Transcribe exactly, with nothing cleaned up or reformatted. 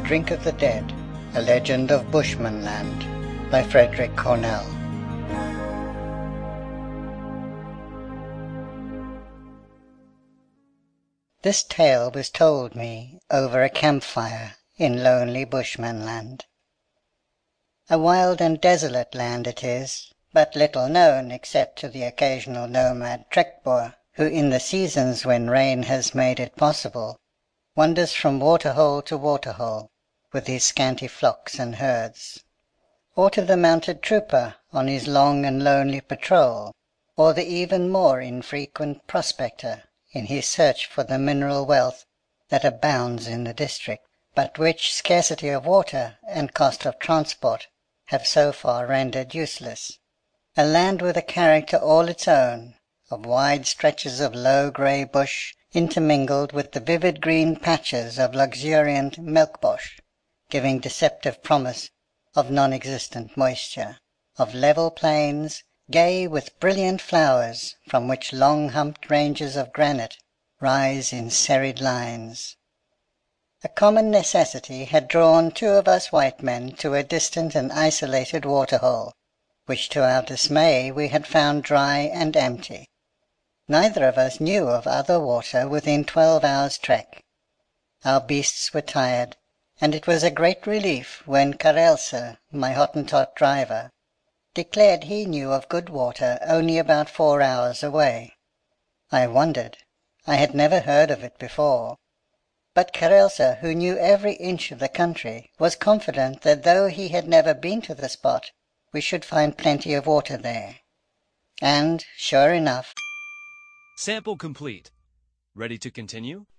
Drink of the Dead, A Legend of Bushmanland by Frederick Cornell. This tale was told me over a campfire in lonely Bushmanland. A wild and desolate land it is, but little known except to the occasional nomad trekboer, who in the seasons when rain has made it possible, wanders from waterhole to waterhole with his scanty flocks and herds, or to the mounted trooper on his long and lonely patrol, or the even more infrequent prospector in his search for the mineral wealth that abounds in the district, but which scarcity of water and cost of transport have so far rendered useless. A land with a character all its own, of wide stretches of low grey bush intermingled with the vivid green patches of luxuriant milkbosch, giving deceptive promise of non-existent moisture, of level plains gay with brilliant flowers from which long-humped ranges of granite rise in serried lines. A common necessity had drawn two of us white men to a distant and isolated waterhole, which to our dismay we had found dry and empty. Neither of us knew of other water within twelve hours' trek. Our beasts were tired, and it was a great relief when Karelse, my Hottentot driver, declared he knew of good water only about four hours away. I wondered. I had never heard of it before. But Karelse, who knew every inch of the country, was confident that though he had never been to the spot, we should find plenty of water there. And, sure enough... Sample complete. Ready to continue?